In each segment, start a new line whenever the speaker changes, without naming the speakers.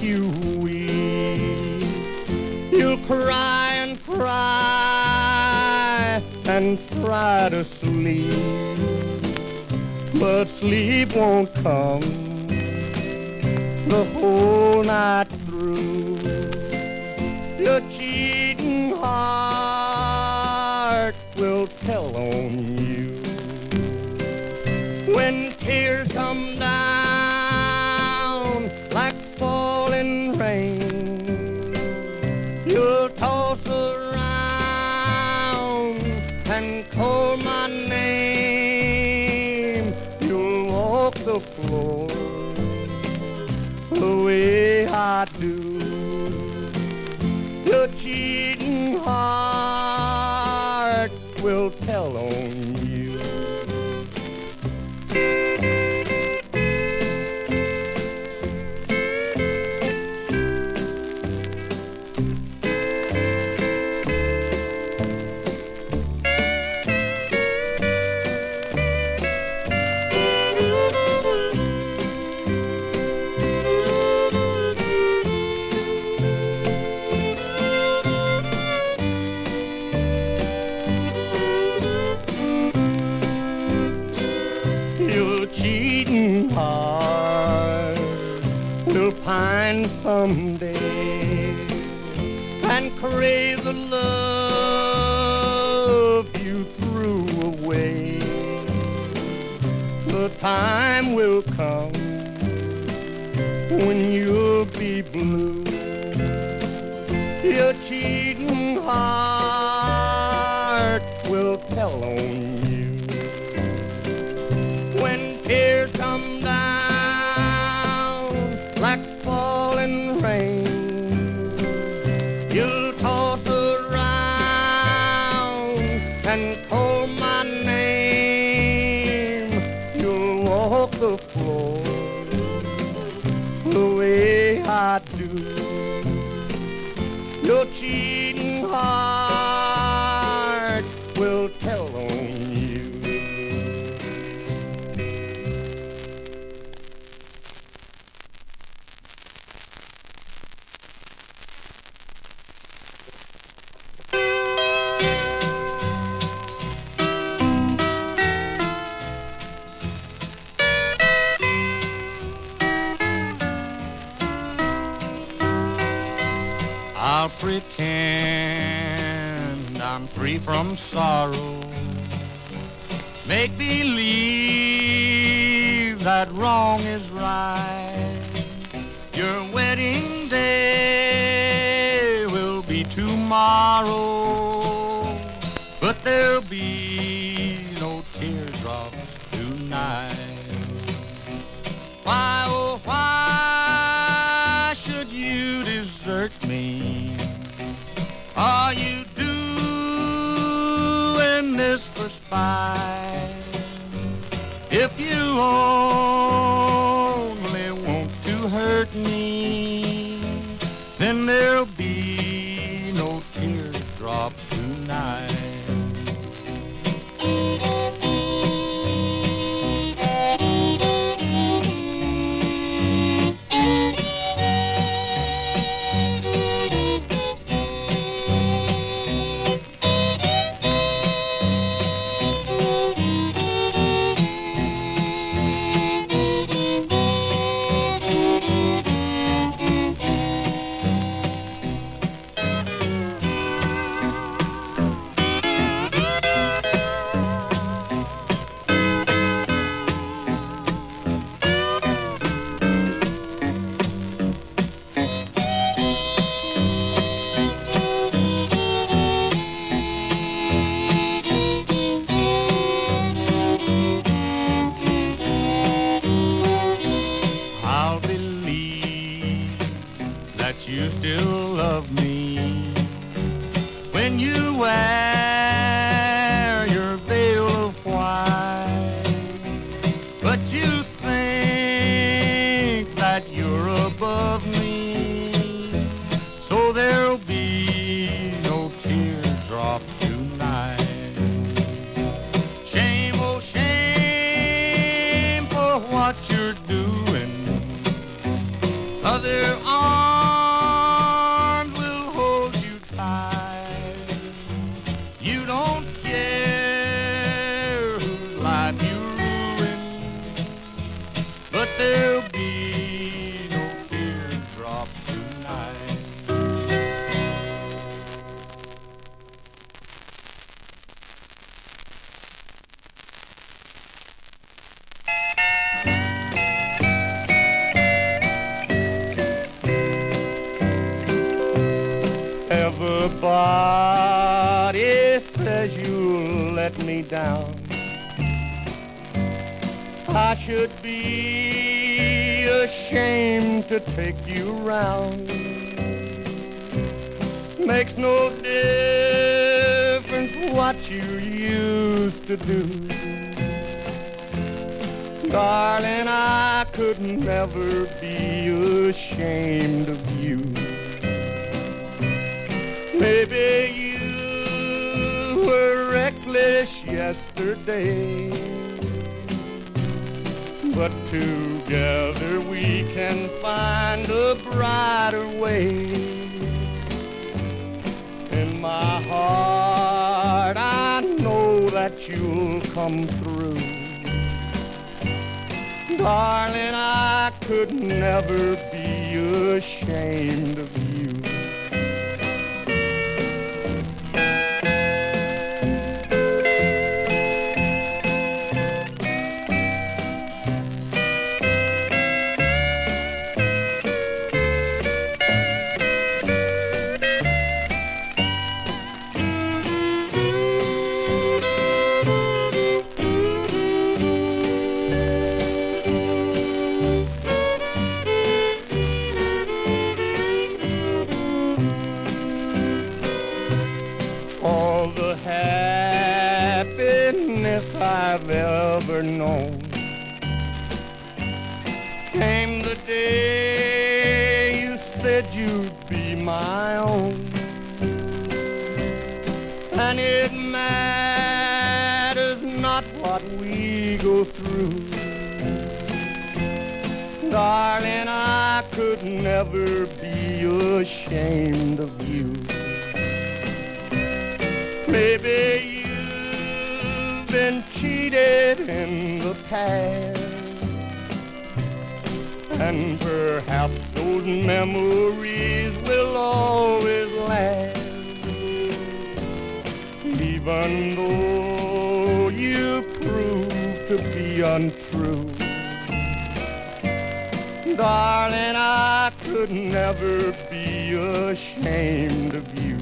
you weep. You'll cry and cry and try to sleep, but sleep won't come the whole night through. Your cheating heart will tell on you. When tears come down like falling rain, you'll toss around and call my name. You'll walk the floor the way I do. Your cheating heart will tell on you. Your cheating heart will pine someday and crave the love you threw away. The time will come when you'll be blue. Your cheating heart will tell on you. When tears come down like falling rain, you'll toss around and call my name. You'll walk the floor the way I do. Your cheating heart will tell on you. I'll pretend I'm free from sorrow, make believe that wrong is right. Your wedding day will be tomorrow, but there'll be no teardrops tonight. Why, oh, why should you desert me? Are you doing this for spite? If you only want to hurt me, then there'll be no teardrops tonight. You still love me when you wear your veil of white, but you think that you're above me, so there'll be no teardrops tonight. Shame, oh shame for what you're doing. Other arms will hold you tight. You don't care whose life you ruin, but there'll be no teardrops tonight. Everybody says you'll let me down. I should be ashamed to take you around. Makes no difference what you used to do. Darling, I could never be ashamed of you. Maybe you were reckless yesterday, but together we can find a brighter way. In my heart I know that you'll come through. Darling, I could never be ashamed of you. All the happiness I've ever known came the day you said you'd be my own. And it matters not what we go through. Darling, I could never be ashamed of you. Maybe you've been cheated in the past, and perhaps those memories will always last. Even though you proved to be untrue, darling, I could never be ashamed of you.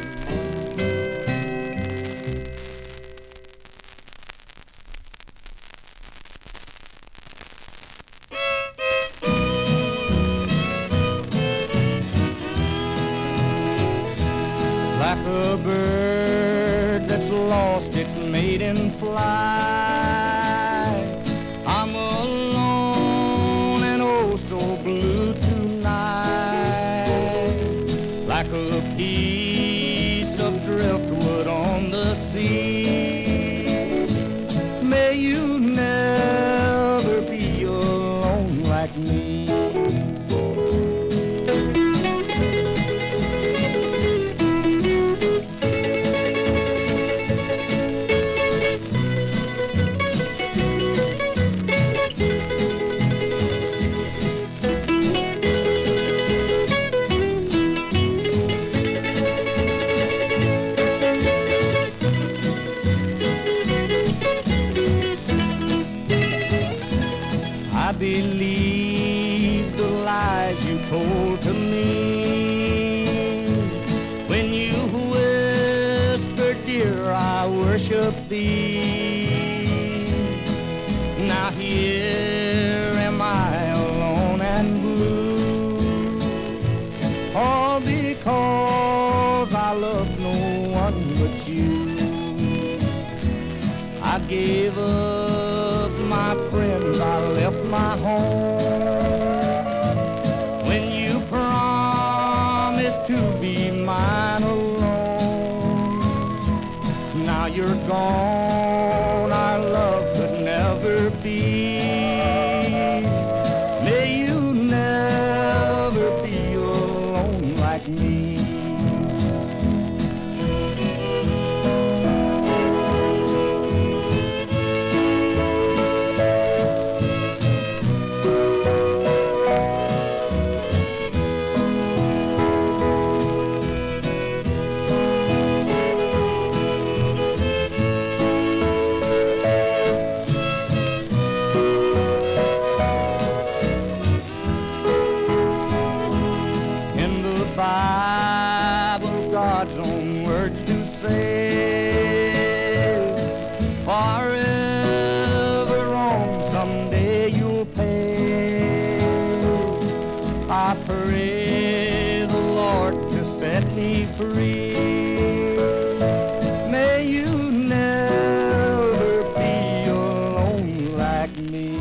Like a bird that's lost its maiden flight, I'm alone and oh so blue tonight. Like a piece of driftwood on the sea, may you never be alone like me. I believe the lies you told to me when you whispered, dear, I worship thee. Now here am I alone and blue, all because I love no one but you. I gave up my friends, I left my home when you promised to be mine alone. Now you're gone, our love could never be. May you never me. Bible, God's own words do say, forever wrong, someday you'll pay. I pray the Lord to set me free. May you never be alone like me.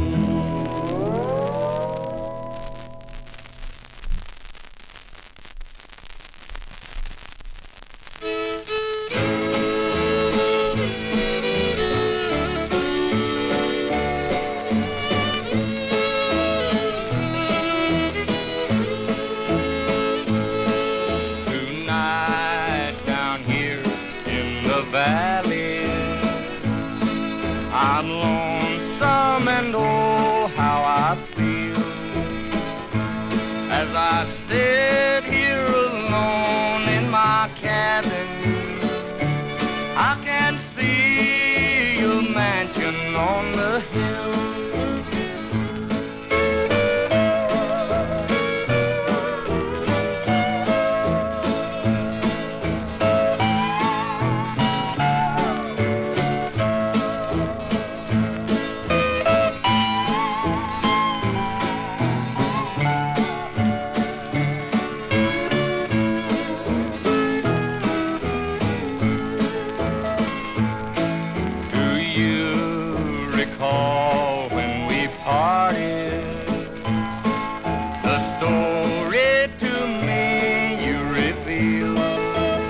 Valley, I'm lonesome and oh how I feel as I sit here alone in my cabin. I can see your mansion on the hill. Recall when we parted, the story to me you revealed.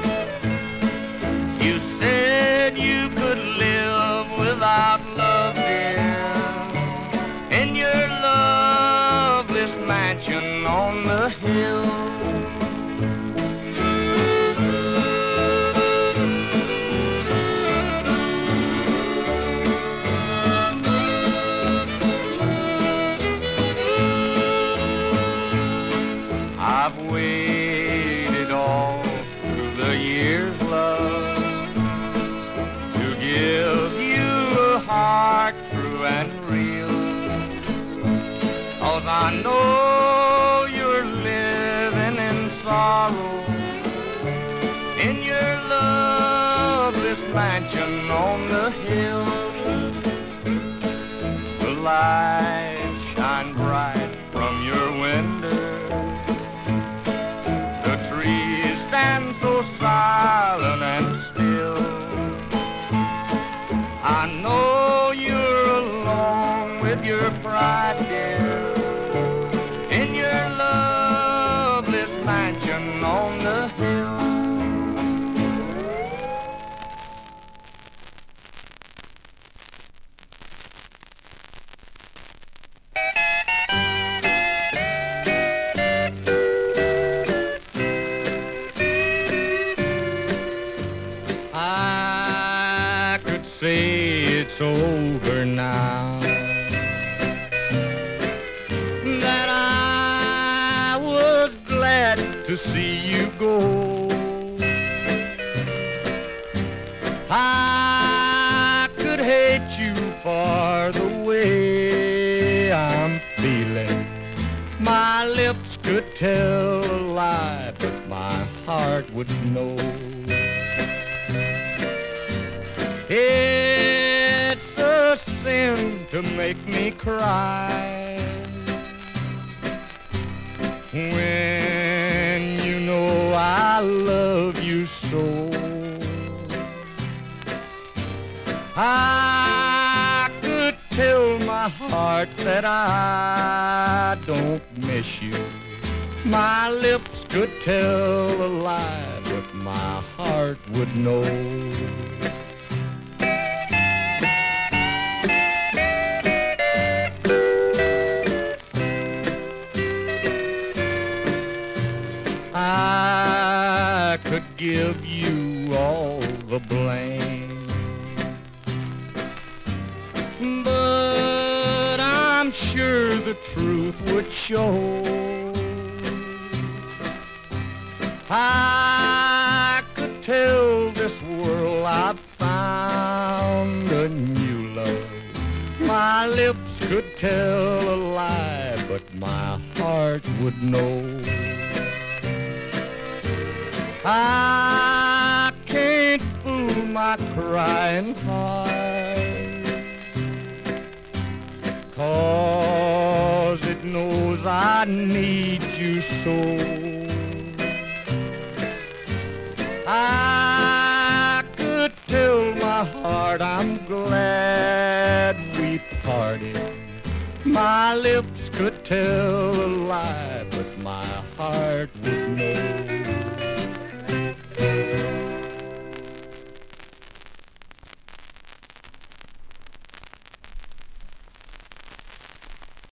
You said you could live without love, dear, in your loveless mansion on the hill. I've waited all through the years, love, to give you a heart true and real. 'Cause I know you're living in sorrow in your loveless mansion on the hill. The light shine bright from your window, stand so silent and still. I know you're alone with your pride, dear, in your loveless mansion on the hill. I could say it's over now, that I was glad to see you go. I could hate you for the way I'm feeling. My lips could tell a lie, but my heart would know. It's a sin to make me cry when you know I love you so. I could tell my heart that I don't miss you. My lips could tell a lie, but my heart would know. I to give you all the blame. But I'm sure the truth would show I could tell this world I've found a new love. My lips could tell a lie, but my heart would know. I can't fool my crying heart, 'cause it knows I need you so. I could tell my heart I'm glad we parted. My lips could tell a lie, but my heart would know.